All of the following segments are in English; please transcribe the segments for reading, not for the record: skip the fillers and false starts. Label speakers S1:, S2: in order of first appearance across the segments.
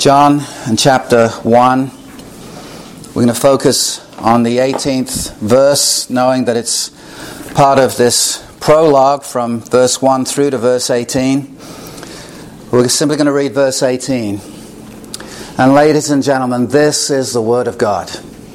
S1: John in chapter 1. We're going to focus on the 18th verse, knowing that it's part of this prologue from verse 1 through to verse 18. We're simply going to read verse 18. And ladies and gentlemen, this is the Word of God.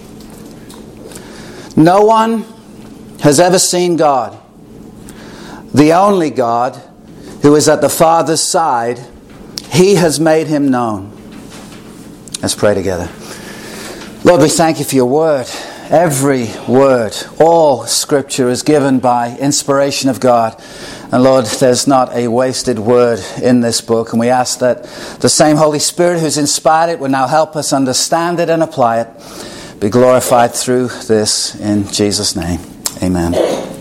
S1: No one has ever seen God. The only God who is at the Father's side, He has made Him known. Let's pray together. Lord, we thank You for Your Word. Every word, all Scripture is given by inspiration of God. And Lord, there's not a wasted word in this book. And we ask that the same Holy Spirit who's inspired it will now help us understand it and apply it. Be glorified through this in Jesus' name. Amen.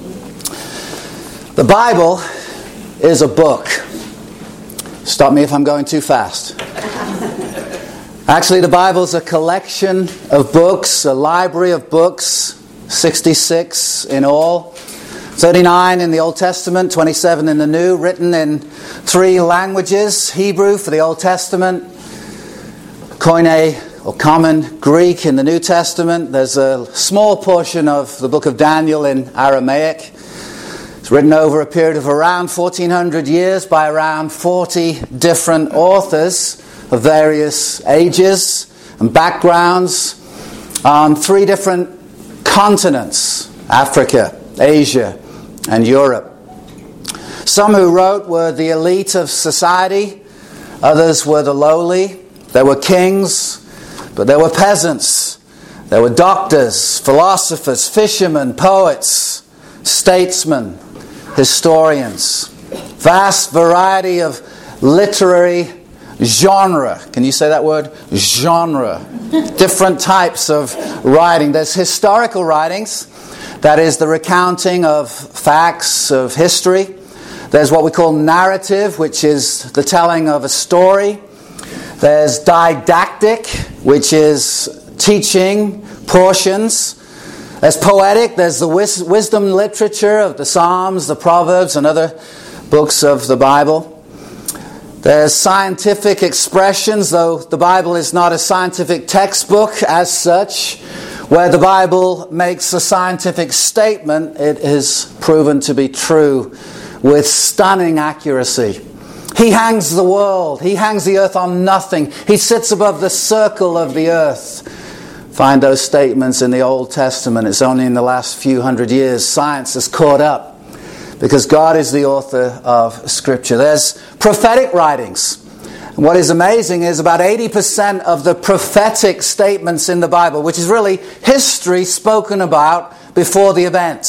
S1: The Bible is a book. Stop me if I'm going too fast. Actually, the Bible is a collection of books, a library of books, 66 in all, 39 in the Old Testament, 27 in the New, written in 3 languages: Hebrew for the Old Testament, Koine or Common Greek in the New Testament. There's a small portion of the book of Daniel in Aramaic. It's written over a period of around 1400 years by around 40 different authors of various ages and backgrounds on 3 different continents: Africa, Asia, and Europe. Some who wrote were the elite of society, others were the lowly. There were kings, but there were peasants. There were doctors, philosophers, fishermen, poets, statesmen, historians. Vast variety of literary genre. Can you say that word? Genre. Different types of writing. There's historical writings. That is the recounting of facts of history. There's what we call narrative, which is the telling of a story. There's didactic, which is teaching portions. There's poetic. There's the wisdom literature of the Psalms, the Proverbs, and other books of the Bible. There's scientific expressions, though the Bible is not a scientific textbook as such. Where the Bible makes a scientific statement, it is proven to be true with stunning accuracy. He hangs the world. He hangs the earth on nothing. He sits above the circle of the earth. Find those statements in the Old Testament. It's only in the last few hundred years science has caught up, because God is the author of Scripture. There's prophetic writings. And what is amazing is about 80% of the prophetic statements in the Bible, which is really history spoken about before the event.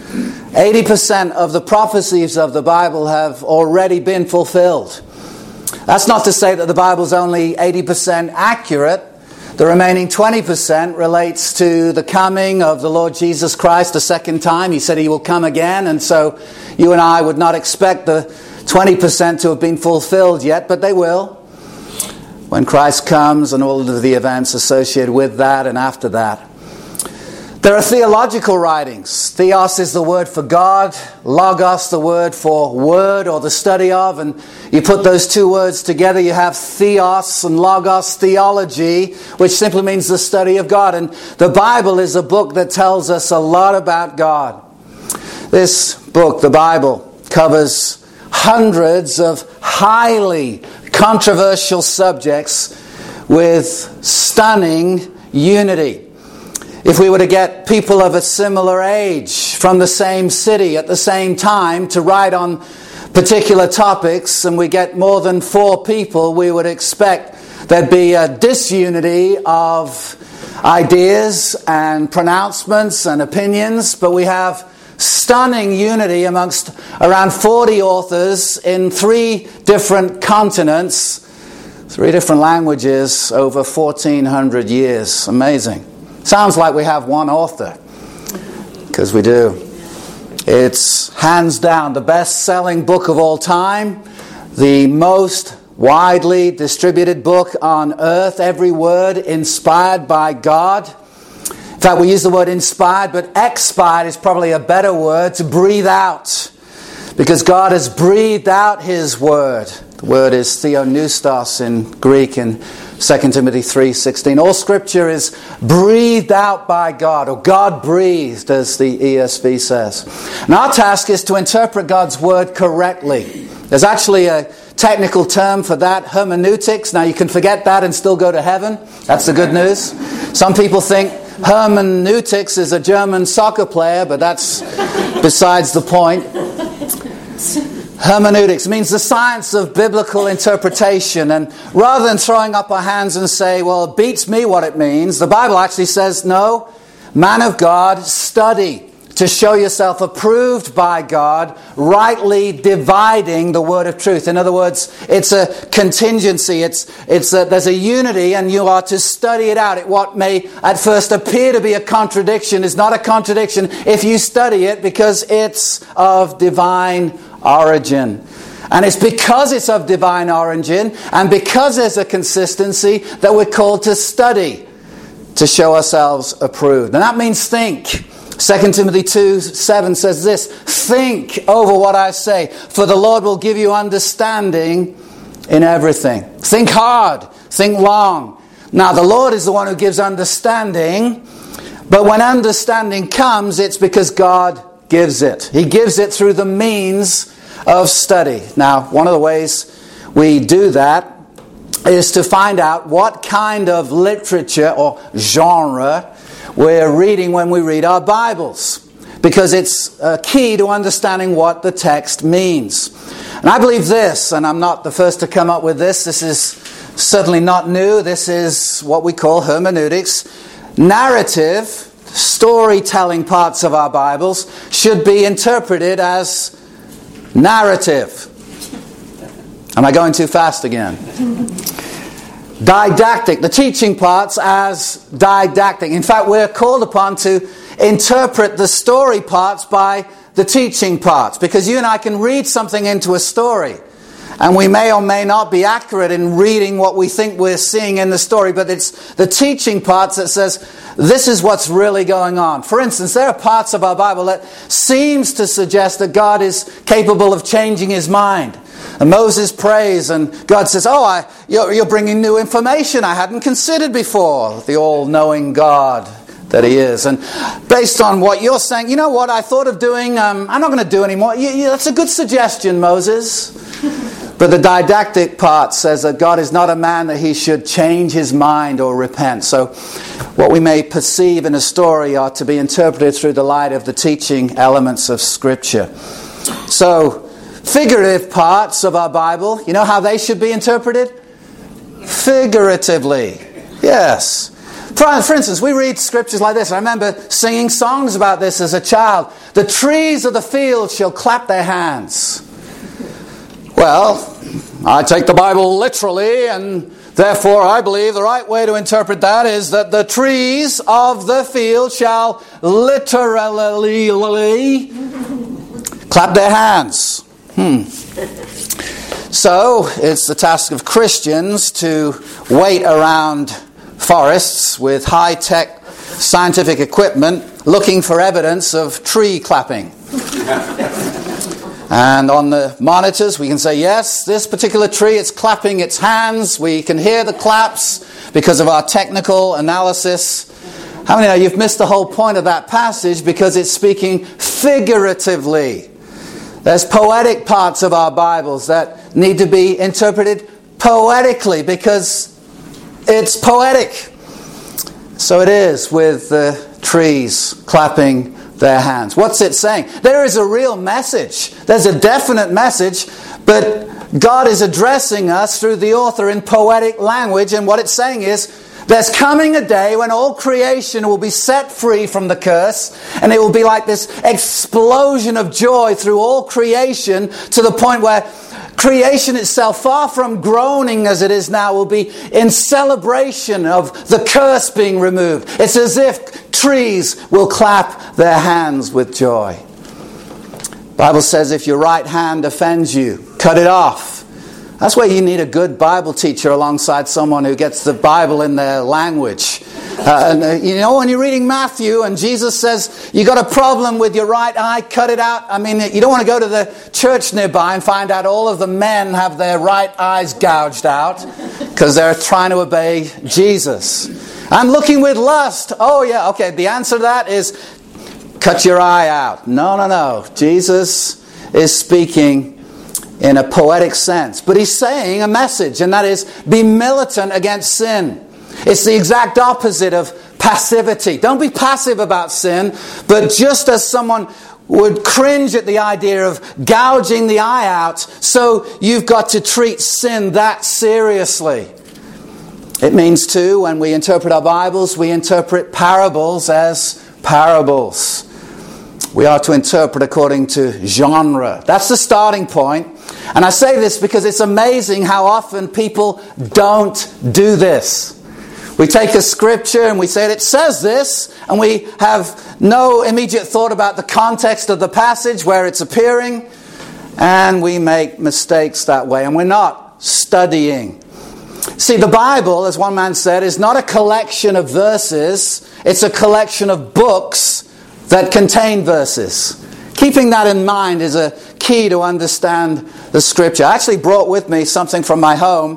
S1: 80% of the prophecies of the Bible have already been fulfilled. That's not to say that the Bible's only 80% accurate. The remaining 20% relates to the coming of the Lord Jesus Christ a second time. He said He will come again, and so you and I would not expect the 20% to have been fulfilled yet, but they will when Christ comes and all of the events associated with that and after that. There are theological writings. Theos is the word for God, logos the word for word or the study of, and you put those 2 words together, you have theos and logos, theology, which simply means the study of God. And the Bible is a book that tells us a lot about God. This book, the Bible, covers hundreds of highly controversial subjects with stunning unity. If we were to get people of a similar age from the same city at the same time to write on particular topics, and we get more than 4 people, we would expect there'd be a disunity of ideas and pronouncements and opinions, but we have stunning unity amongst around 40 authors in 3 different continents, 3 different languages over 1400 years. Amazing. Sounds like we have one author, because we do. It's hands down the best-selling book of all time, the most widely distributed book on earth, every word inspired by God. In fact, we use the word inspired, but expired is probably a better word, to breathe out. Because God has breathed out His Word. The word is theopneustos in Greek in 2 Timothy 3:16. All Scripture is breathed out by God, or God breathed, as the ESV says. And our task is to interpret God's word correctly. There's actually a technical term for that, hermeneutics. Now you can forget that and still go to heaven. That's the good news. Some people think hermeneutics is a German soccer player, but that's besides the point. Hermeneutics means the science of biblical interpretation. And rather than throwing up our hands and say, well, it beats me what it means, the Bible actually says, no, man of God, study to show yourself approved by God, rightly dividing the word of truth. In other words, it's a contingency. There's a unity, and you are to study it out. What may at first appear to be a contradiction is not a contradiction if you study it, because it's of divine origin. And it's because it's of divine origin and because there's a consistency that we're called to study to show ourselves approved. And that means think. 2 Timothy 2:7 says this, think over what I say, for the Lord will give you understanding in everything. Think hard, think long. Now the Lord is the one who gives understanding, but when understanding comes, it's because God gives it. He gives it through the means of study. Now, one of the ways we do that is to find out what kind of literature or genre we're reading when we read our Bibles, because it's key to understanding what the text means. And I believe this, and I'm not the first to come up with this. This is certainly not new. This is what we call hermeneutics. Narrative, storytelling parts of our Bibles should be interpreted as narrative. Am I going too fast again? Didactic, the teaching parts as didactic. In fact, we're called upon to interpret the story parts by the teaching parts, because you and I can read something into a story, and we may or may not be accurate in reading what we think we're seeing in the story, but it's the teaching parts that says, this is what's really going on. For instance, there are parts of our Bible that seems to suggest that God is capable of changing his mind. And Moses prays, and God says, you're bringing new information I hadn't considered before. The all-knowing God that he is. And based on what you're saying, you know what I thought of doing, I'm not going to do anymore. That's a good suggestion, Moses. But the didactic part says that God is not a man that he should change his mind or repent. So what we may perceive in a story are to be interpreted through the light of the teaching elements of Scripture. So figurative parts of our Bible, you know how they should be interpreted? Figuratively. Yes. For instance, we read scriptures like this. I remember singing songs about this as a child. The trees of the field shall clap their hands. Well, I take the Bible literally, and therefore I believe the right way to interpret that is that the trees of the field shall literally clap their hands. So, it's the task of Christians to wait around forests with high-tech scientific equipment looking for evidence of tree clapping. And on the monitors we can say, yes, this particular tree, it's clapping its hands. We can hear the claps because of our technical analysis. How many know you've missed the whole point of that passage because it's speaking figuratively? There's poetic parts of our Bibles that need to be interpreted poetically because it's poetic. So it is with the trees clapping their hands. What's it saying? There is a real message. There's a definite message, but God is addressing us through the author in poetic language, and what it's saying is, there's coming a day when all creation will be set free from the curse, and it will be like this explosion of joy through all creation to the point where creation itself, far from groaning as it is now, will be in celebration of the curse being removed. It's as if trees will clap their hands with joy. The Bible says if your right hand offends you, cut it off That's where you need a good Bible teacher alongside someone who gets the Bible in their language. When you're reading Matthew and Jesus says, you got a problem with your right eye, cut it out. I mean, you don't want to go to the church nearby and find out all of the men have their right eyes gouged out because they're trying to obey Jesus. I'm looking with lust. Oh yeah, okay, the answer to that is cut your eye out. No. Jesus is speaking in a poetic sense. But he's saying a message, and that is, be militant against sin. It's the exact opposite of passivity. Don't be passive about sin, but just as someone would cringe at the idea of gouging the eye out, so you've got to treat sin that seriously. It means too, when we interpret our Bibles, we interpret parables as parables. We are to interpret according to genre. That's the starting point. And I say this because it's amazing how often people don't do this. We take a scripture and we say it says this, and we have no immediate thought about the context of the passage where it's appearing, and we make mistakes that way, and we're not studying. See, the Bible, as one man said, is not a collection of verses, it's a collection of books that contain verses. Keeping that in mind is a key to understand the scripture. I actually brought with me something from my home,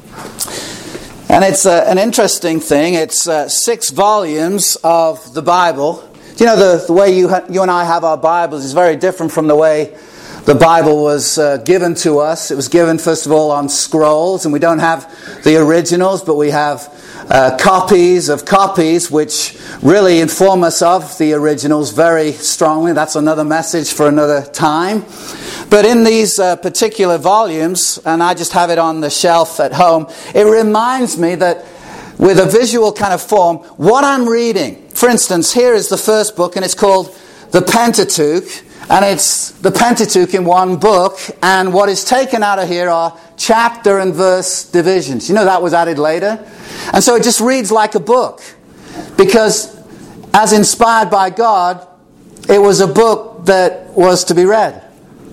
S1: and it's an interesting thing. It's 6 volumes of the Bible. You know, the way you and I have our Bibles is very different from the way the Bible was given to us. It was given, first of all, on scrolls, and we don't have the originals, but we have copies of copies, which really inform us of the originals very strongly. That's another message for another time. But in these particular volumes, and I just have it on the shelf at home, it reminds me that with a visual kind of form, what I'm reading. For instance, here is the first book, and it's called the Pentateuch. And it's the Pentateuch in one book, and what is taken out of here are chapter and verse divisions. You know, that was added later. And so it just reads like a book, because as inspired by God, it was a book that was to be read.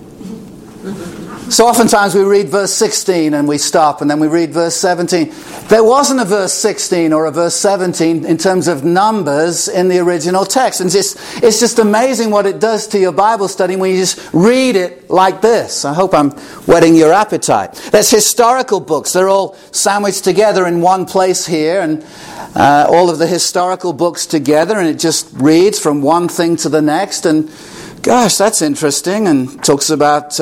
S1: So oftentimes we read verse 16 and we stop, and then we read verse 17. There wasn't a verse 16 or a verse 17 in terms of numbers in the original text. And it's just amazing what it does to your Bible study when you just read it like this. I hope I'm whetting your appetite. There's historical books. They're all sandwiched together in one place here, and all of the historical books together, and it just reads from one thing to the next. And gosh, that's interesting, and talks about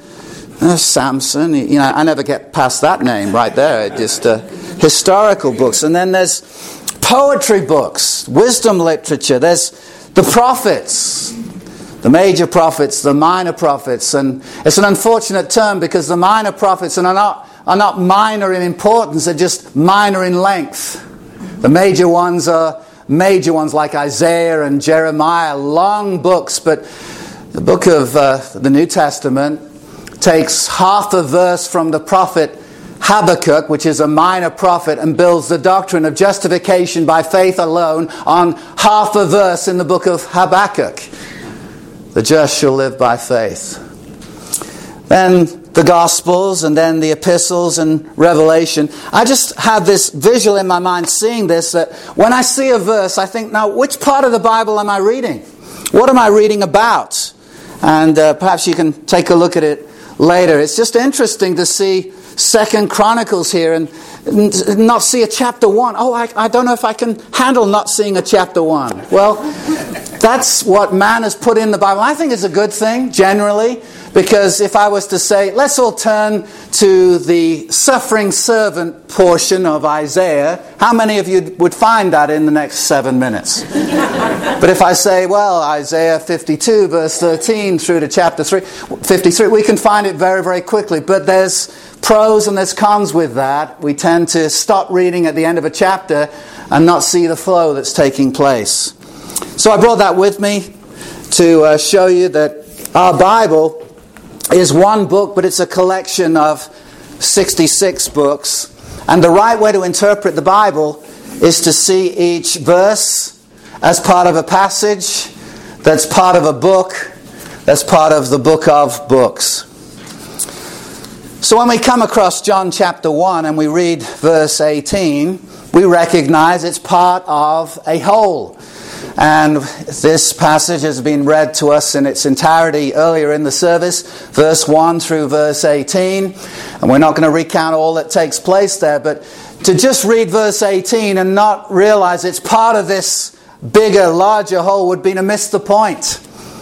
S1: Samson. You know, I never get past that name right there. It just historical books. And then there's poetry books, wisdom literature. There's the prophets, the major prophets, the minor prophets. And it's an unfortunate term because the minor prophets are not minor in importance, they're just minor in length. The major ones are major ones like Isaiah and Jeremiah, long books. But the book of the New Testament takes half a verse from the prophet Habakkuk, which is a minor prophet, and builds the doctrine of justification by faith alone on half a verse in the book of Habakkuk. The just shall live by faith. Then the Gospels, and then the epistles and Revelation. I just have this visual in my mind seeing this, that when I see a verse, I think, now which part of the Bible am I reading? What am I reading about? And perhaps you can take a look at it later. It's just interesting to see 2 Chronicles here and not see a chapter 1. Oh, I don't know if I can handle not seeing a chapter 1. Well, that's what man has put in the Bible. I think it's a good thing, generally, because if I was to say, let's all turn to the suffering servant portion of Isaiah, how many of you would find that in the next 7 minutes? But if I say, well, Isaiah 52, verse 13 through to chapter 53, we can find it very, very quickly. But there's pros and there's cons with that. We tend to stop reading at the end of a chapter and not see the flow that's taking place. So I brought that with me to show you that our Bible is one book, but it's a collection of 66 books. And the right way to interpret the Bible is to see each verse as part of a passage that's part of a book that's part of the book of books. So when we come across John chapter 1 and we read verse 18, we recognize it's part of a whole. And this passage has been read to us in its entirety earlier in the service, verse 1 through verse 18. And we're not going to recount all that takes place there, but to just read verse 18 and not realize it's part of this bigger, larger whole would be to miss the point.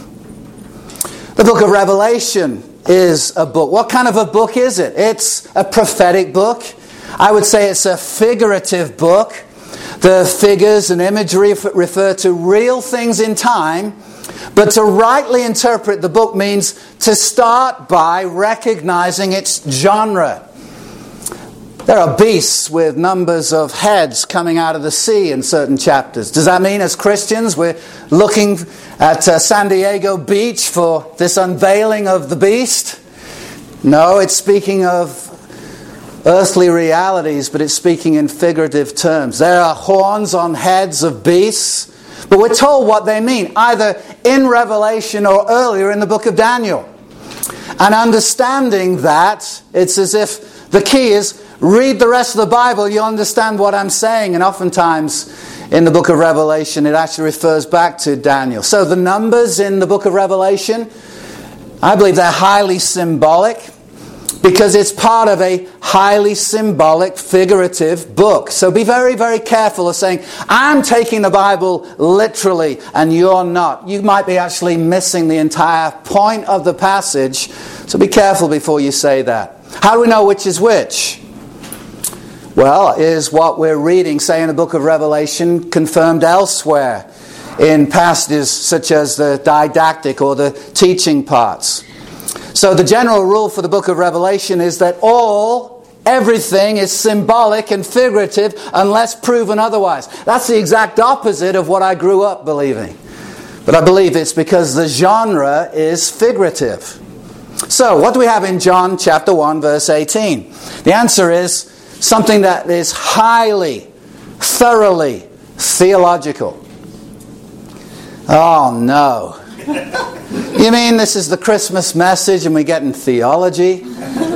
S1: The book of Revelation is a book. What kind of a book is it? It's a prophetic book. I would say it's a figurative book. The figures and imagery refer to real things in time, but to rightly interpret the book means to start by recognizing its genre. There are beasts with numbers of heads coming out of the sea in certain chapters. Does that mean as Christians we're looking at San Diego Beach for this unveiling of the beast? No, it's speaking of earthly realities, but it's speaking in figurative terms. There are horns on heads of beasts, but we're told what they mean, either in Revelation or earlier in the book of Daniel. And understanding that, it's as if the key is read the rest of the Bible, you'll understand what I'm saying. And oftentimes in the book of Revelation, it actually refers back to Daniel. So the numbers in the book of Revelation, I believe they're highly symbolic, because it's part of a highly symbolic, figurative book. So be very, very careful of saying, I'm taking the Bible literally and you're not. You might be actually missing the entire point of the passage. So be careful before you say that. How do we know which is which? Well, is what we're reading, say in the book of Revelation, confirmed elsewhere in passages such as the didactic or the teaching parts. So the general rule for the book of Revelation is that everything is symbolic and figurative unless proven otherwise. That's the exact opposite of what I grew up believing. But I believe it's because the genre is figurative. So what do we have in John chapter 1 verse 18? The answer is something that is highly, thoroughly theological. Oh no. You mean this is the Christmas message and we're getting theology?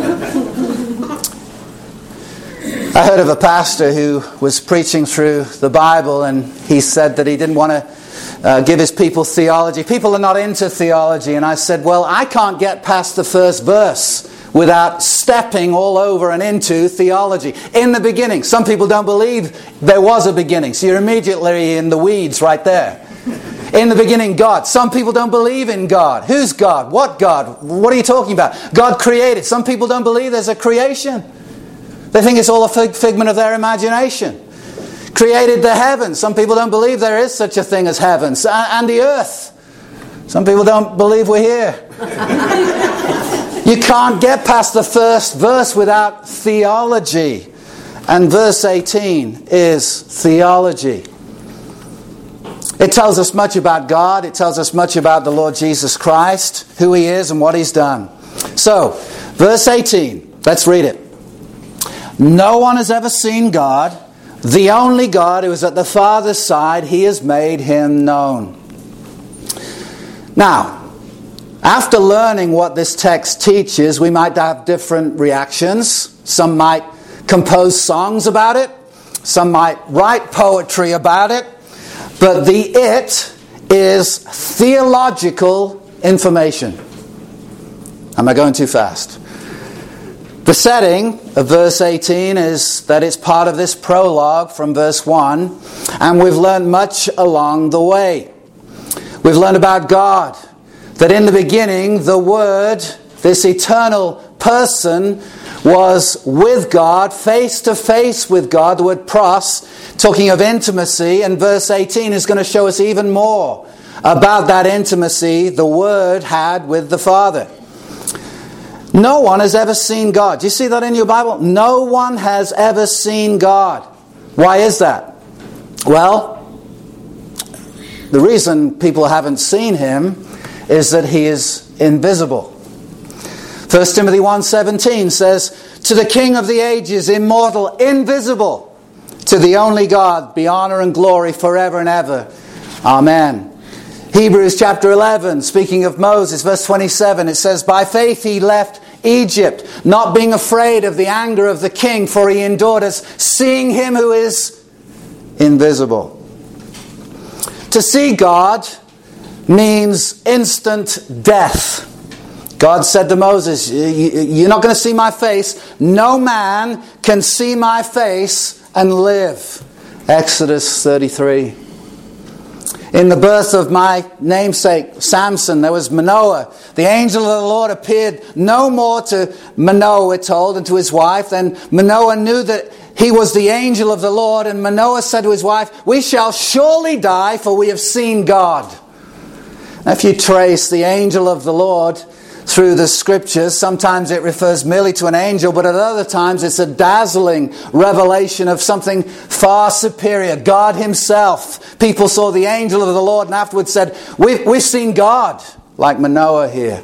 S1: I heard of a pastor who was preaching through the Bible and he said that he didn't want to give his people theology. People are not into theology. And I said, well, I can't get past the first verse without stepping all over and into theology. In the beginning. Some people don't believe there was a beginning. So you're immediately in the weeds right there. In the beginning, God. Some people don't believe in God. Who's God? What God? What are you talking about? God created. Some people don't believe there's a creation. They think it's all a figment of their imagination. Created the heavens. Some people don't believe there is such a thing as heavens. And the earth. Some people don't believe we're here. You can't get past the first verse without theology. And verse 18 is theology. It tells us much about God. It tells us much about the Lord Jesus Christ, who He is and what He's done. So, verse 18, let's read it. No one has ever seen God. The only God who is at the Father's side, He has made Him known. Now, after learning what this text teaches, we might have different reactions. Some might compose songs about it. Some might write poetry about it. But the it is theological information. Am I going too fast? The setting of verse 18 is that it's part of this prologue from verse 1. And we've learned much along the way. We've learned about God. That in the beginning, the Word, this eternal person, was with God, face to face with God. The word pros, talking of intimacy, and verse 18 is going to show us even more about that intimacy the Word had with the Father. No one has ever seen God. Do you see that in your Bible? No one has ever seen God. Why is that? Well, the reason people haven't seen Him is that He is invisible. 1 Timothy 1:17 says, to the King of the ages, immortal, invisible, to the only God, be honor and glory forever and ever. Amen. Hebrews chapter 11, speaking of Moses, verse 27, it says, by faith he left Egypt, not being afraid of the anger of the king, for he endured us, seeing him who is invisible. To see God means instant death. God said to Moses, you're not going to see my face. No man can see my face and live. Exodus 33. In the birth of my namesake Samson, there was Manoah. The angel of the Lord appeared no more to Manoah, we're told, and to his wife. Then Manoah knew that he was the angel of the Lord, and Manoah said to his wife, we shall surely die, for we have seen God. Now, if you trace the angel of the Lord through the scriptures, sometimes it refers merely to an angel, but at other times it's a dazzling revelation of something far superior, God himself. People saw the angel of the Lord and afterwards said, we've seen God, like Manoah here.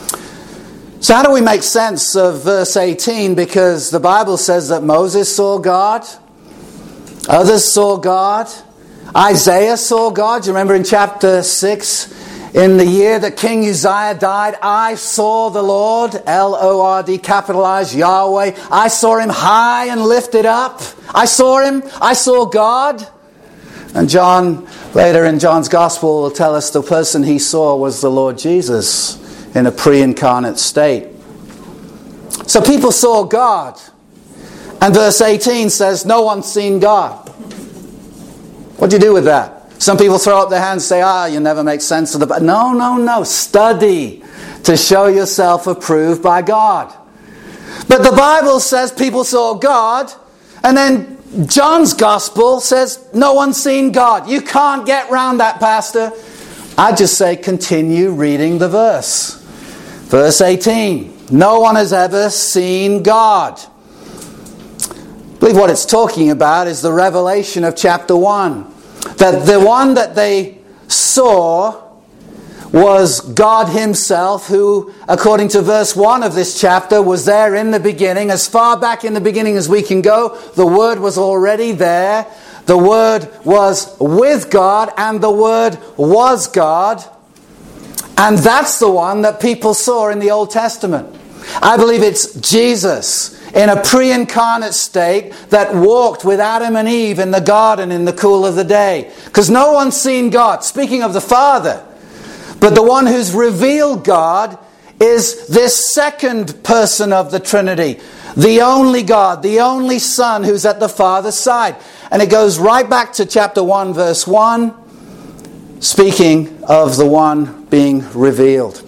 S1: So how do we make sense of verse 18? Because the Bible says that Moses saw God, others saw God, Isaiah saw God. Do you remember in chapter 6? In the year that King Uzziah died, I saw the Lord, L-O-R-D, capitalized, Yahweh. I saw him high and lifted up. I saw him. I saw God. And John, later in John's Gospel, will tell us the person he saw was the Lord Jesus in a pre-incarnate state. So people saw God. And verse 18 says, no one's seen God. What do you do with that? Some people throw up their hands and say, you never make sense of the Bible. No. Study to show yourself approved by God. But the Bible says people saw God, and then John's Gospel says no one's seen God. You can't get round that, Pastor. I just say continue reading the verse. Verse 18. No one has ever seen God. I believe what it's talking about is the revelation of chapter 1. That the one that they saw was God himself, who, according to verse 1 of this chapter, was there in the beginning. As far back in the beginning as we can go, the Word was already there. The Word was with God, and the Word was God. And that's the one that people saw in the Old Testament. I believe it's Jesus in a pre-incarnate state that walked with Adam and Eve in the garden in the cool of the day. Because no one's seen God. Speaking of the Father. But the one who's revealed God is this second person of the Trinity. The only God, the only Son who's at the Father's side. And it goes right back to chapter 1 verse 1. Speaking of the one being revealed.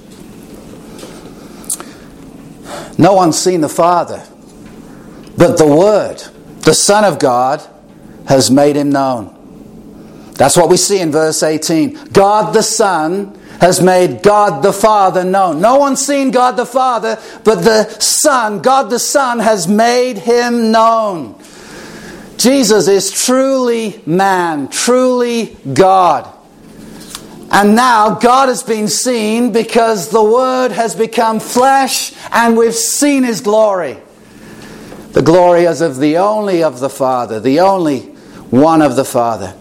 S1: No one's seen the Father. But the Word, the Son of God, has made him known. That's what we see in verse 18. God the Son has made God the Father known. No one's seen God the Father, but the Son, God the Son, has made him known. Jesus is truly man, truly God. And now God has been seen because the Word has become flesh and we've seen his glory. The glory as of the only of the Father, the only one of the Father.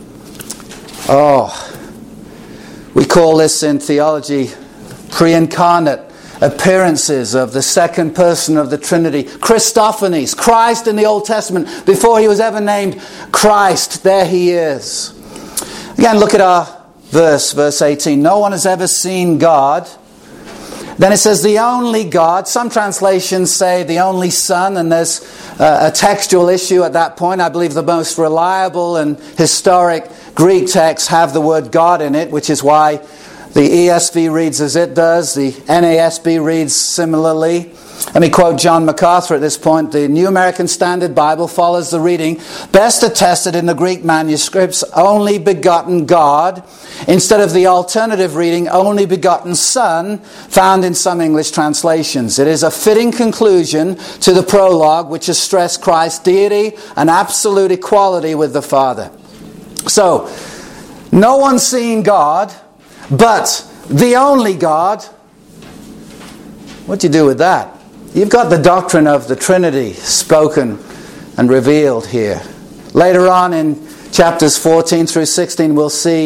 S1: We call this in theology pre-incarnate appearances of the second person of the Trinity. Christophanies, Christ in the Old Testament. Before he was ever named Christ, there he is. Again, look at our verse 18. No one has ever seen God. Then it says the only God. Some translations say the only Son, and there's a textual issue at that point. I believe the most reliable and historic Greek texts have the word God in it, which is why the ESV reads as it does. The NASB reads similarly. Let me quote John MacArthur at this point. The New American Standard Bible follows the reading, best attested in the Greek manuscripts, only begotten God, instead of the alternative reading, only begotten Son, found in some English translations. It is a fitting conclusion to the prologue, which has stressed Christ's deity and absolute equality with the Father. So, no one's seen God, but the only God. What do you do with that? You've got the doctrine of the Trinity spoken and revealed here. Later on in chapters 14 through 16, we'll see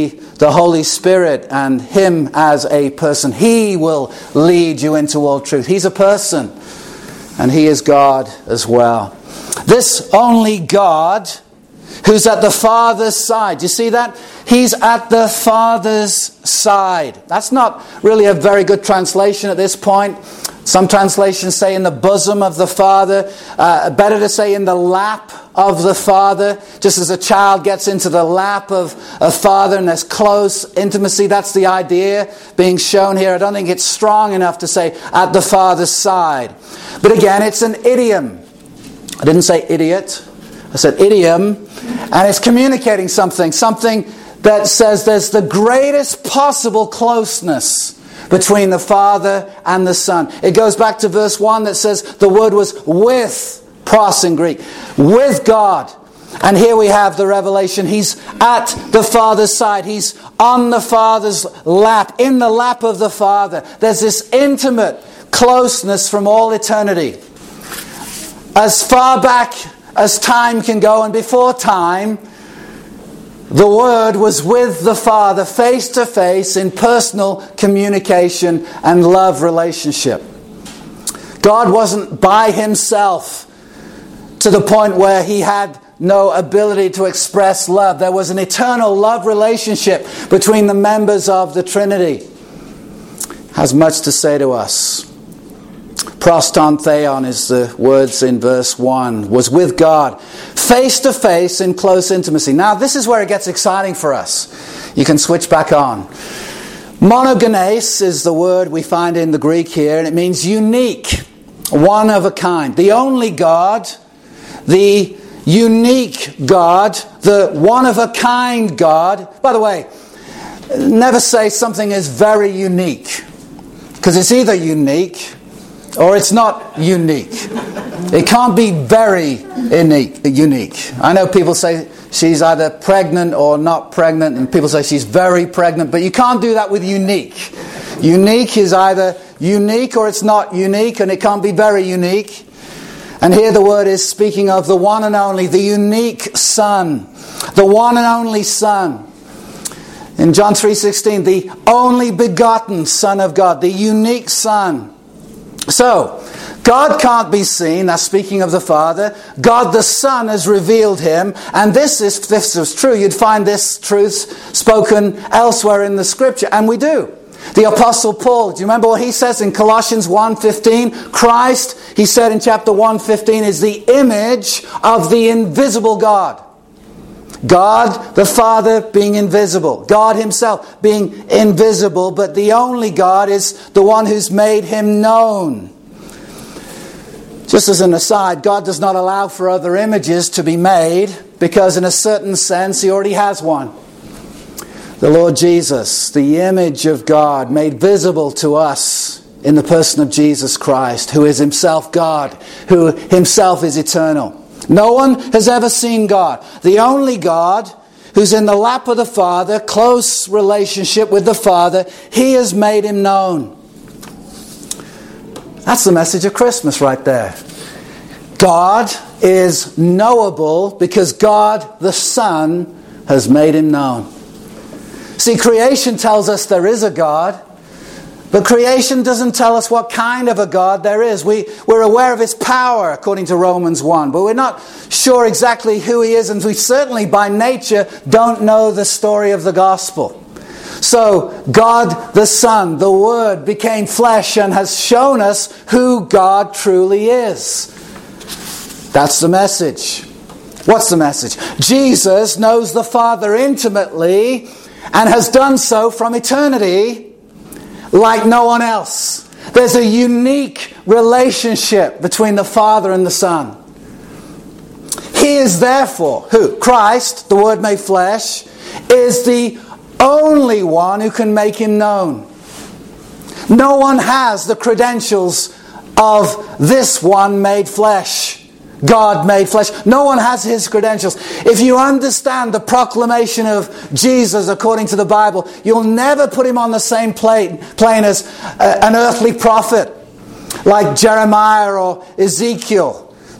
S1: the Holy Spirit and Him as a person. He will lead you into all truth. He's a person, and He is God as well. This only God who's at the Father's side. Do you see that? He's at the Father's side. That's not really a very good translation at this point. Some translations say in the bosom of the Father. Better to say in the lap of the Father. Just as a child gets into the lap of a father and there's close intimacy. That's the idea being shown here. I don't think it's strong enough to say at the Father's side. But again, it's an idiom. I didn't say idiot. I said idiom. And it's communicating something that says there's the greatest possible closeness between the Father and the Son. It goes back to verse 1 that says the Word was with, pros in Greek, with God. And here we have the revelation. He's at the Father's side. He's on the Father's lap, in the lap of the Father. There's this intimate closeness from all eternity. As far back as time can go, and before time, the Word was with the Father face to face in personal communication and love relationship. God wasn't by Himself to the point where He had no ability to express love. There was an eternal love relationship between the members of the Trinity. Has much to say to us. Proston theon is the words in verse 1. Was with God, face to face in close intimacy. Now this is where it gets exciting for us. You can switch back on. Monogenes is the word we find in the Greek here, and it means unique, one of a kind. The only God, the unique God, the one of a kind God. By the way, never say something is very unique, because it's either unique or it's not unique. It can't be very unique. I know people say she's either pregnant or not pregnant, and people say she's very pregnant, but you can't do that with unique. Unique is either unique or it's not unique, and it can't be very unique. And here the word is speaking of the one and only, the unique Son. The one and only Son. In John 3:16, the only begotten Son of God, the unique Son. So, God can't be seen, that's speaking of the Father. God the Son has revealed Him. And if this was true, you'd find this truth spoken elsewhere in the Scripture. And we do. The Apostle Paul, do you remember what he says in Colossians 1:15? Christ, he said in chapter 1:15, is the image of the invisible God. God the Father being invisible. God Himself being invisible. But the only God is the one who's made Him known. Just as an aside, God does not allow for other images to be made, because in a certain sense He already has one. The Lord Jesus, the image of God made visible to us in the person of Jesus Christ, who is Himself God, who Himself is eternal. No one has ever seen God. The only God who's in the lap of the Father, close relationship with the Father, He has made Him known. That's the message of Christmas right there. God is knowable because God the Son has made Him known. See, creation tells us there is a God, but creation doesn't tell us what kind of a God there is. We're aware of His power, according to Romans 1, but we're not sure exactly who He is, and we certainly by nature don't know the story of the gospel. So God the Son, the Word, became flesh and has shown us who God truly is. That's the message. What's the message? Jesus knows the Father intimately and has done so from eternity like no one else. There's a unique relationship between the Father and the Son. He is therefore, who? Christ, the Word made flesh, is the only one who can make Him known. No one has the credentials of this one made flesh. God made flesh. No one has His credentials. If you understand the proclamation of Jesus according to the Bible, you'll never put Him on the same plane as an earthly prophet like Jeremiah or Ezekiel.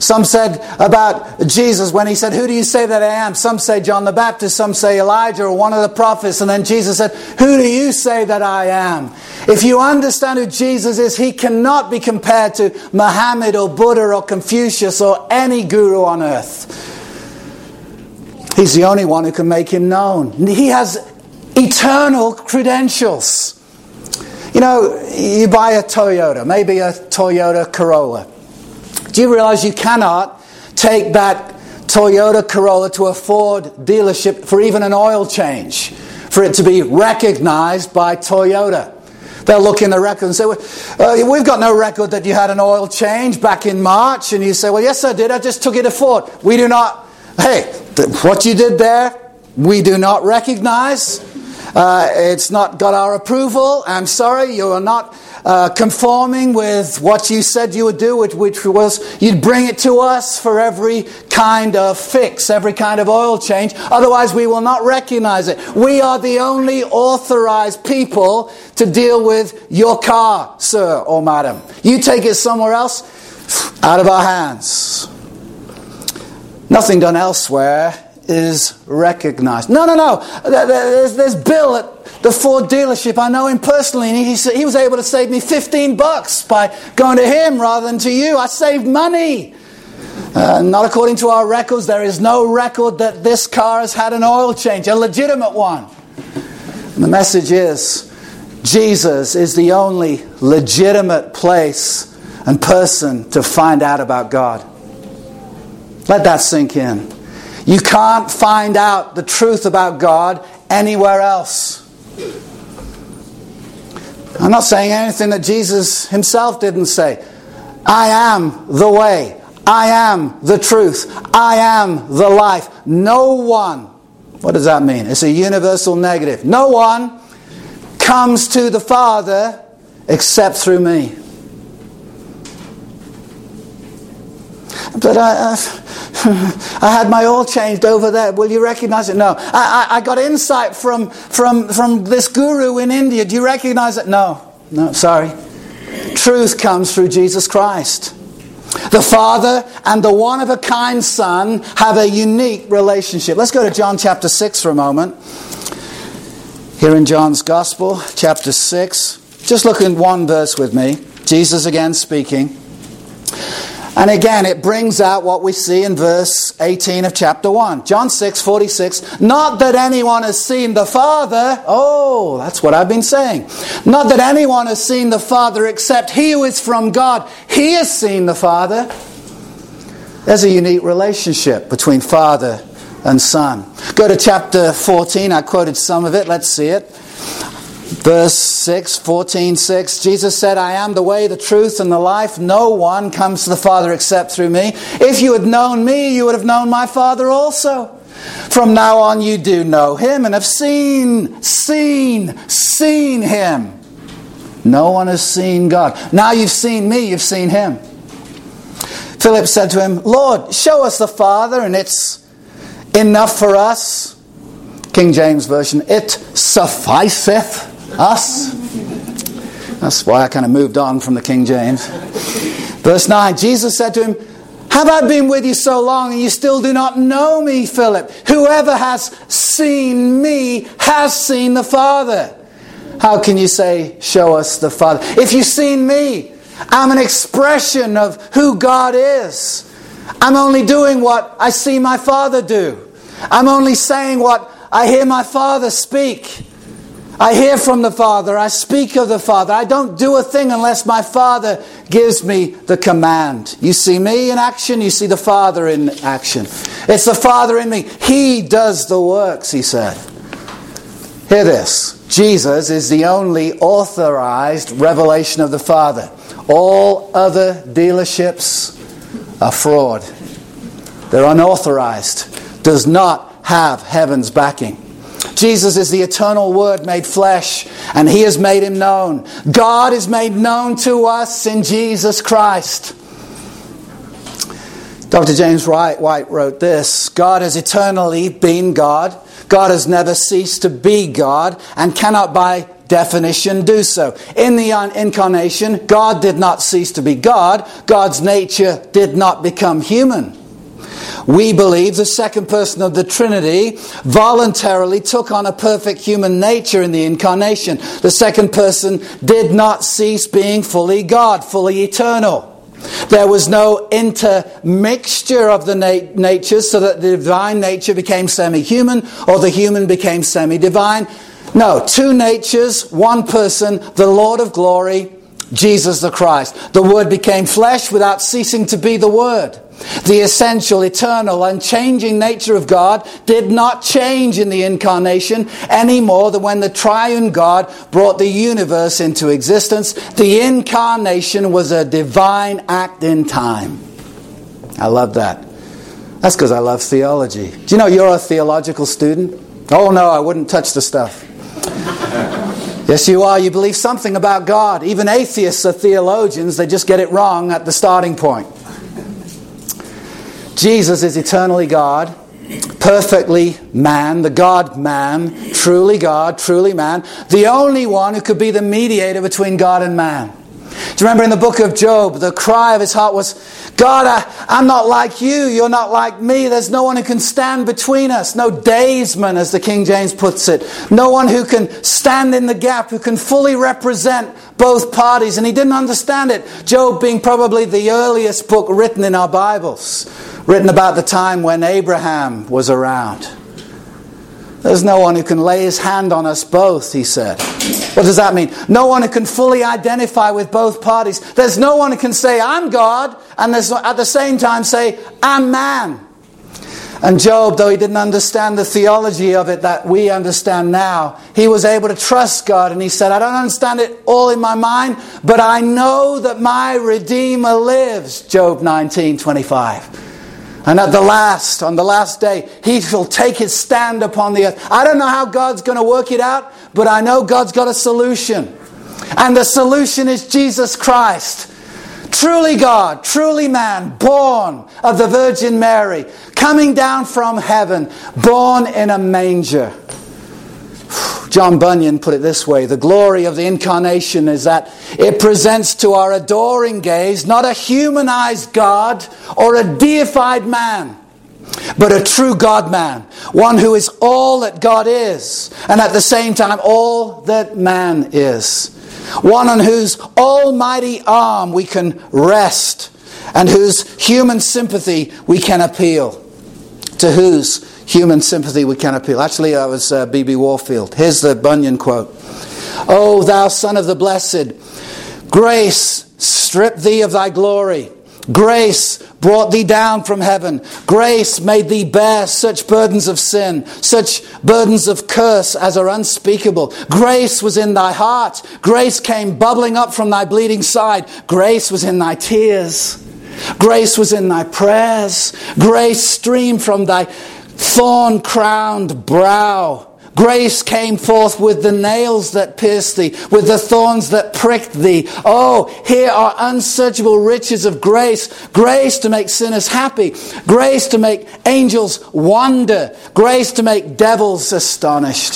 S1: Some said about Jesus when he said, who do you say that I am? Some say John the Baptist, some say Elijah or one of the prophets. And then Jesus said, who do you say that I am? If you understand who Jesus is, he cannot be compared to Muhammad or Buddha or Confucius or any guru on earth. He's the only one who can make him known. He has eternal credentials. You know, you buy a Toyota, maybe a Toyota Corolla. Do you realize you cannot take that Toyota Corolla to a Ford dealership for even an oil change, for it to be recognized by Toyota? They'll look in the record and say, well, we've got no record that you had an oil change back in March. And you say, well, yes, I did. I just took it to Ford. We do not, what you did there, we do not recognize. It's not got our approval. I'm sorry, you are not conforming with what you said you would do, which was you'd bring it to us for every kind of fix, every kind of oil change. Otherwise, we will not recognize it. We are the only authorized people to deal with your car, sir or madam. You take it somewhere else, out of our hands. Nothing done elsewhere is recognized. No. There's Bill at the Ford dealership. I know him personally, and he was able to save me $15 by going to him rather than to you. I saved money. Not according to our records. There is no record that this car has had an oil change, a legitimate one. And the message is, Jesus is the only legitimate place and person to find out about God. Let that sink in. You can't find out the truth about God anywhere else. I'm not saying anything that Jesus himself didn't say. I am the way. I am the truth. I am the life. No one, what does that mean? It's a universal negative. No one comes to the Father except through me. But I had my oil changed over there. Will you recognize it? No. I got insight from this guru in India. Do you recognize it? No, sorry. Truth comes through Jesus Christ. The Father and the one-of-a-kind Son have a unique relationship. Let's go to John chapter 6 for a moment. Here in John's Gospel, chapter 6. Just look in one verse with me. Jesus again speaking. And again, it brings out what we see in verse 18 of chapter 1. John 6:46. Not that anyone has seen the Father. Oh, that's what I've been saying. Not that anyone has seen the Father except he who is from God. He has seen the Father. There's a unique relationship between Father and Son. Go to chapter 14. I quoted some of it. Let's see it. Verse 6, 14:6, Jesus said, I am the way, the truth, and the life. No one comes to the Father except through me. If you had known me, you would have known my Father also. From now on you do know him and have seen him. No one has seen God. Now you've seen me, you've seen him. Philip said to him, Lord, show us the Father, and it's enough for us. King James Version, it sufficeth us. That's why I kind of moved on from the King James. Verse 9, Jesus said to him, have I been with you so long and you still do not know me, Philip? Whoever has seen me has seen the Father. How can you say, show us the Father? If you've seen me, I'm an expression of who God is. I'm only doing what I see my Father do. I'm only saying what I hear my Father speak. I hear from the Father. I speak of the Father. I don't do a thing unless my Father gives me the command. You see me in action, you see the Father in action. It's the Father in me. He does the works, he said. Hear this. Jesus is the only authorized revelation of the Father. All other dealerships are fraud. They're unauthorized. Does not have heaven's backing. Jesus is the eternal Word made flesh, and he has made him known. God is made known to us in Jesus Christ. Dr. James White wrote this: God has eternally been God. God has never ceased to be God and cannot by definition, do so. In the incarnation, God did not cease to be God. God's nature did not become human. We believe the second person of the Trinity voluntarily took on a perfect human nature in the incarnation. The second person did not cease being fully God, fully eternal. There was no intermixture of the natures so that the divine nature became semi-human or the human became semi-divine. No, two natures, one person, the Lord of glory, Jesus the Christ. The Word became flesh without ceasing to be the Word. The essential, eternal, unchanging nature of God did not change in the incarnation any more than when the triune God brought the universe into existence. The incarnation was a divine act in time. I love that. That's because I love theology. Do you know you're a theological student? Oh no, I wouldn't touch the stuff. Yes, you are. You believe something about God. Even atheists are theologians. They just get it wrong at the starting point. Jesus is eternally God, perfectly man, the God-man, truly God, truly man, the only one who could be the mediator between God and man. Do you remember in the book of Job, the cry of his heart was, God, I'm not like you, you're not like me, there's no one who can stand between us, no daysman, as the King James puts it, no one who can stand in the gap, who can fully represent both parties, and he didn't understand it. Job being probably the earliest book written in our Bibles, written about the time when Abraham was around. There's no one who can lay his hand on us both, he said. What does that mean? No one who can fully identify with both parties. There's no one who can say, I'm God, and at the same time say, I'm man. And Job, though he didn't understand the theology of it that we understand now, he was able to trust God, and he said, I don't understand it all in my mind, but I know that my Redeemer lives. Job 19:25. And on the last day, he shall take his stand upon the earth. I don't know how God's going to work it out, but I know God's got a solution. And the solution is Jesus Christ. Truly God, truly man, born of the Virgin Mary, coming down from heaven, born in a manger. John Bunyan put it this way: the glory of the incarnation is that it presents to our adoring gaze not a humanized God or a deified man, but a true God-man, one who is all that God is, and at the same time all that man is. One on whose almighty arm we can rest, and whose human sympathy we can appeal. To whose human sympathy we can appeal. Actually, that was B.B. Warfield. Here's the Bunyan quote. O thou Son of the Blessed, grace stripped thee of thy glory. Grace brought thee down from heaven. Grace made thee bear such burdens of sin, such burdens of curse as are unspeakable. Grace was in thy heart. Grace came bubbling up from thy bleeding side. Grace was in thy tears. Grace was in thy prayers. Grace streamed from thy thorn-crowned brow. Grace came forth with the nails that pierced thee, with the thorns that pricked thee. Oh, here are unsearchable riches of grace. Grace to make sinners happy. Grace to make angels wonder. Grace to make devils astonished.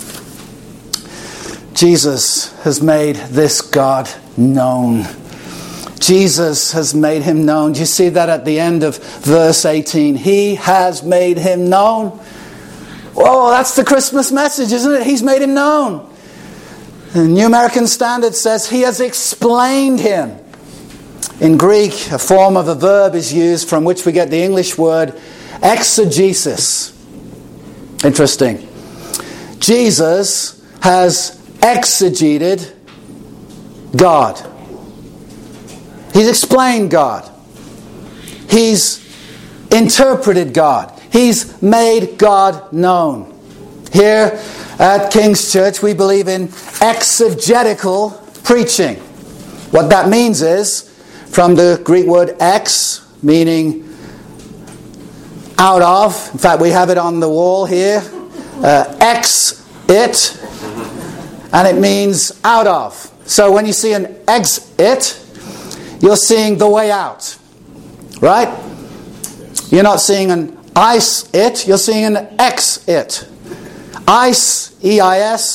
S1: Jesus has made this God known. Jesus has made him known. Do you see that at the end of verse 18? He has made him known. Oh, that's the Christmas message, isn't it? He's made him known. The New American Standard says he has explained him. In Greek, a form of a verb is used from which we get the English word exegesis. Interesting. Jesus has exegeted God. He's explained God. He's interpreted God. He's made God known. Here at King's Church, we believe in exegetical preaching. What that means is, from the Greek word ex, meaning out of. In fact, we have it on the wall here. Ex it. And it means out of. So when you see an exit, you're seeing the way out. Right? You're not seeing an ice it, you're seeing an ex it. Ice, E-I-S,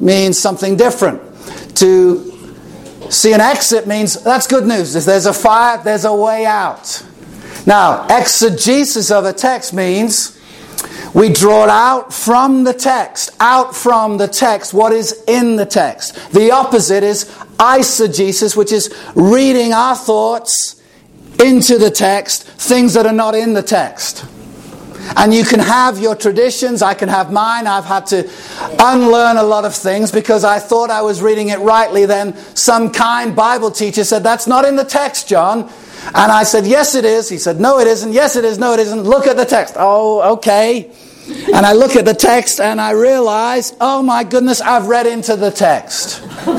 S1: means something different. To see an exit means that's good news. If there's a fire, there's a way out. Now, exegesis of a text means we draw it out from the text what is in the text. The opposite is eisegesis, which is reading our thoughts into the text, things that are not in the text. And you can have your traditions, I can have mine. I've had to unlearn a lot of things because I thought I was reading it rightly. Then some kind Bible teacher said, that's not in the text, John. And I said, yes it is. He said, no it isn't. Yes it is. No it isn't. Look at the text. Oh, okay. And I look at the text and I realize, oh my goodness, I've read into the text.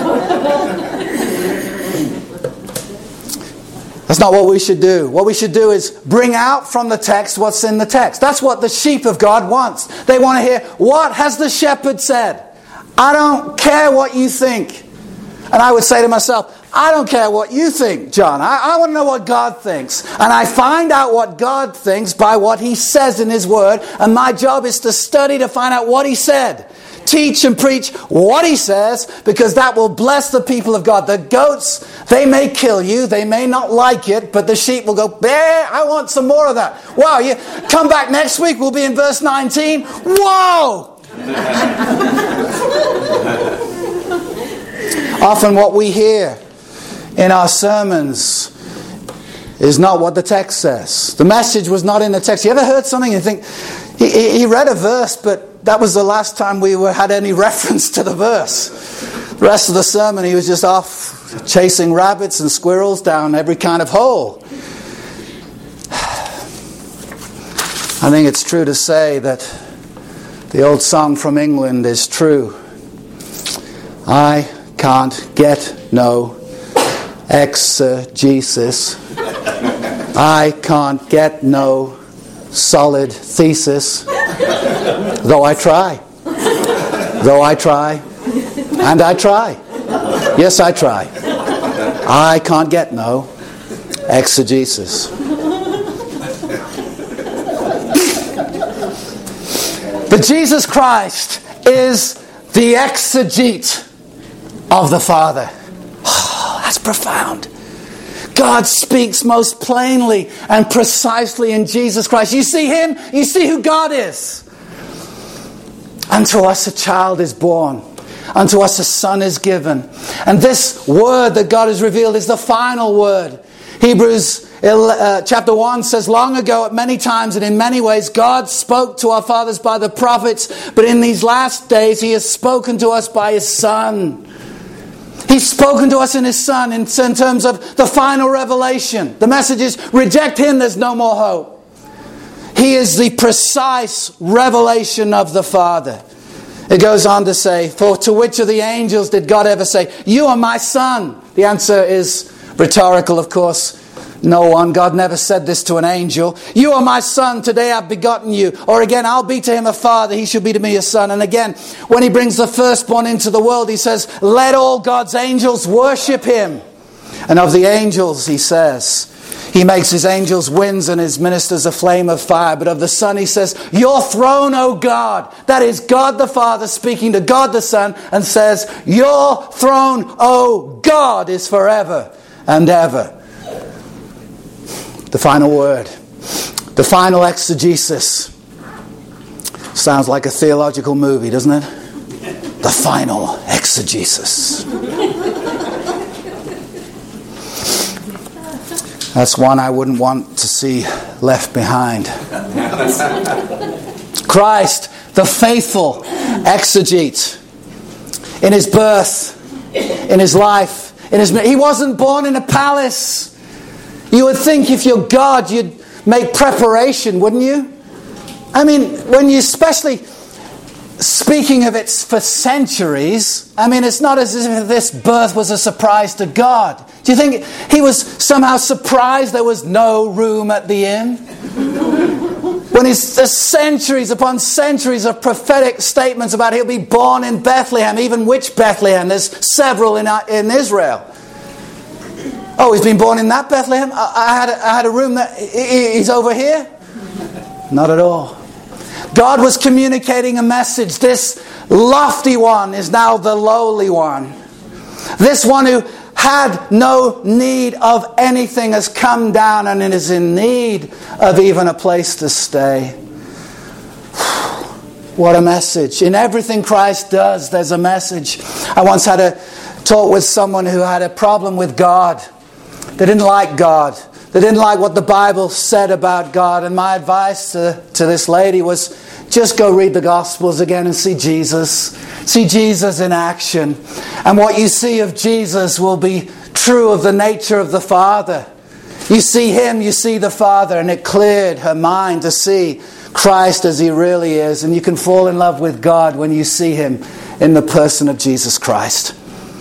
S1: That's not what we should do. What we should do is bring out from the text what's in the text. That's what the sheep of God wants. They want to hear, what has the shepherd said? I don't care what you think. And I would say to myself, I don't care what you think, John. I want to know what God thinks. And I find out what God thinks by what He says in His Word. And my job is to study to find out what He said. Teach and preach what He says, because that will bless the people of God. The goats, they may kill you. They may not like it. But the sheep will go, "Bear, I want some more of that." Wow, you come back next week. We'll be in verse 19. Whoa! Often what we hear in our sermons is not what the text says. The message was not in the text. You ever heard something and you think, he read a verse, but that was the last time we had any reference to the verse. The rest of the sermon, he was just off chasing rabbits and squirrels down every kind of hole. I think it's true to say that the old song from England is true. I can't get no exegesis. I can't get no solid thesis. Though I try. And I try. Yes, I try. I can't get no exegesis. But Jesus Christ is the exegete of the Father. Oh, that's profound. God speaks most plainly and precisely in Jesus Christ. You see Him, you see who God is. Unto us a child is born. Unto us a son is given. And this word that God has revealed is the final word. Hebrews chapter 1 says, long ago at many times and in many ways God spoke to our fathers by the prophets, but in these last days He has spoken to us by His Son. He's spoken to us in His Son in terms of the final revelation. The message is, reject Him, there's no more hope. He is the precise revelation of the Father. It goes on to say, for to which of the angels did God ever say, you are my Son? The answer is rhetorical, of course. No one. God never said this to an angel. You are my Son, today I've begotten you. Or again, I'll be to him a father, he shall be to me a son. And again, when He brings the firstborn into the world, He says, let all God's angels worship Him. And of the angels, He says, He makes His angels winds and His ministers a flame of fire. But of the Son, He says, your throne, O God. That is God the Father speaking to God the Son and says, your throne, O God, is forever and ever. The final word. The final exegesis. Sounds like a theological movie, doesn't it? The final exegesis. That's one I wouldn't want to see left behind. Christ, the faithful exegete. In His birth, in His life, He wasn't born in a palace. You would think if you're God, you'd make preparation, wouldn't you? I mean, when you, especially speaking of it for centuries, I mean, it's not as if this birth was a surprise to God. Do you think He was somehow surprised there was no room at the inn? When there's centuries upon centuries of prophetic statements about He'll be born in Bethlehem, even which Bethlehem? There's several in Israel. Oh, He's been born in that Bethlehem? I had a room that He's over here? Not at all. God was communicating a message. This lofty one is now the lowly one. This one who had no need of anything has come down and is in need of even a place to stay. What a message. In everything Christ does, there's a message. I once had a talk with someone who had a problem with God. They didn't like God. They didn't like what the Bible said about God. And my advice to this lady was, just go read the Gospels again and see Jesus. See Jesus in action. And what you see of Jesus will be true of the nature of the Father. You see Him, you see the Father. And it cleared her mind to see Christ as He really is. And you can fall in love with God when you see Him in the person of Jesus Christ.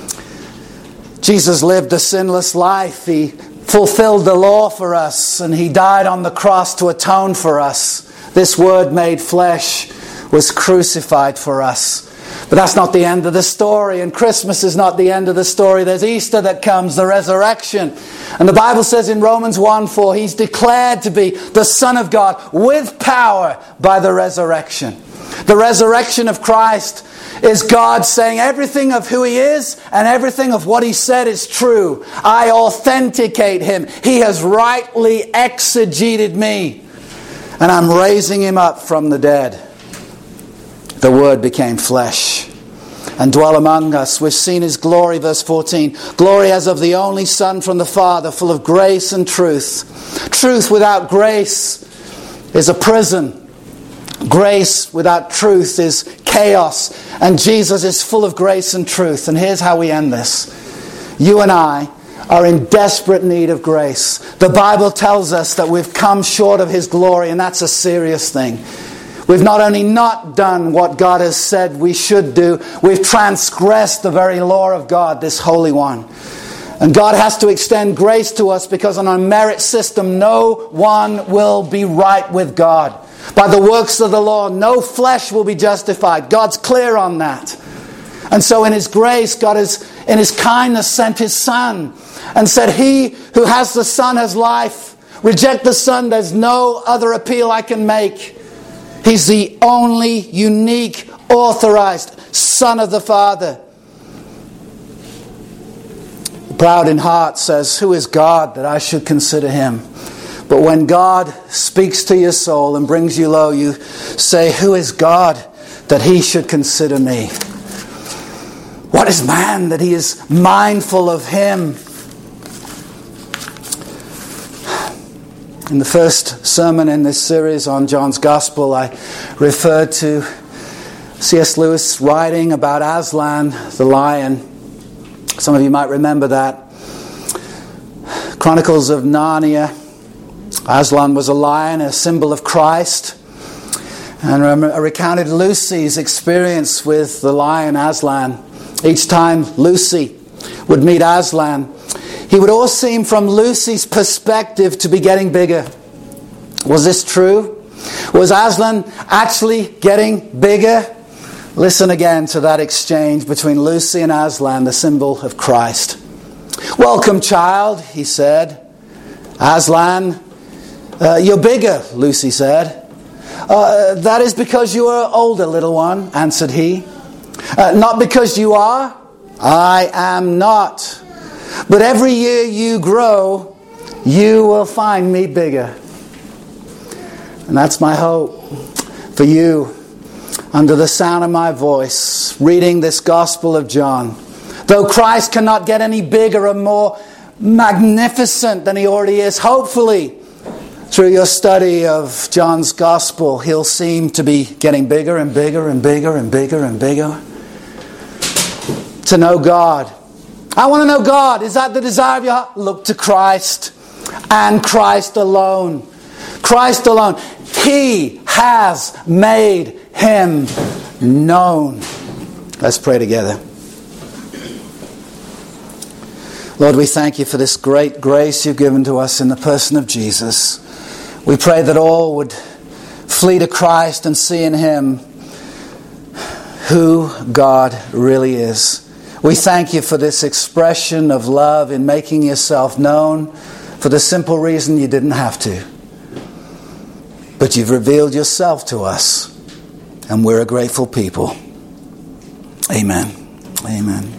S1: Jesus lived a sinless life. He fulfilled the law for us, and He died on the cross to atone for us. This Word made flesh was crucified for us. But that's not the end of the story, and Christmas is not the end of the story. There's Easter that comes, the resurrection. And the Bible says in Romans 1:4, He's declared to be the Son of God with power by the resurrection. The resurrection of Christ is God saying everything of who He is and everything of what He said is true. I authenticate Him. He has rightly exegeted me. And I'm raising Him up from the dead. The Word became flesh and dwelt among us. We've seen His glory, verse 14. Glory as of the only Son from the Father, full of grace and truth. Truth without grace is a prison. Grace without truth is chaos. And Jesus is full of grace and truth. And here's how we end this. You and I are in desperate need of grace. The Bible tells us that we've come short of His glory, and that's a serious thing. We've not only not done what God has said we should do, we've transgressed the very law of God, this Holy One. And God has to extend grace to us because on our merit system, no one will be right with God. By the works of the law, no flesh will be justified. God's clear on that. And so in His grace, God has, in His kindness, sent His Son and said, He who has the Son has life. Reject the Son, there's no other appeal I can make. He's the only unique, authorized Son of the Father. The proud in heart says, who is God that I should consider Him? But when God speaks to your soul and brings you low, you say, who is God that He should consider me? What is man that He is mindful of him? In the first sermon in this series on John's Gospel, I referred to C.S. Lewis writing about Aslan, the lion. Some of you might remember that. Chronicles of Narnia. Aslan was a lion, a symbol of Christ. And I recounted Lucy's experience with the lion Aslan. Each time Lucy would meet Aslan, he would all seem from Lucy's perspective to be getting bigger. Was this true? Was Aslan actually getting bigger? Listen again to that exchange between Lucy and Aslan, the symbol of Christ. Welcome, child, he said. Aslan, you're bigger, Lucy said. That is because you are older, little one, answered he. Not because you are. I am not. But every year you grow, you will find me bigger. And that's my hope for you, under the sound of my voice, reading this Gospel of John. Though Christ cannot get any bigger or more magnificent than He already is, hopefully, through your study of John's Gospel, He'll seem to be getting bigger and bigger and bigger and bigger and bigger. To know God. I want to know God. Is that the desire of your heart? Look to Christ and Christ alone. Christ alone. He has made Him known. Let's pray together. Lord, we thank You for this great grace You've given to us in the person of Jesus. We pray that all would flee to Christ and see in Him who God really is. We thank You for this expression of love in making Yourself known for the simple reason You didn't have to. But You've revealed Yourself to us. And we're a grateful people. Amen. Amen.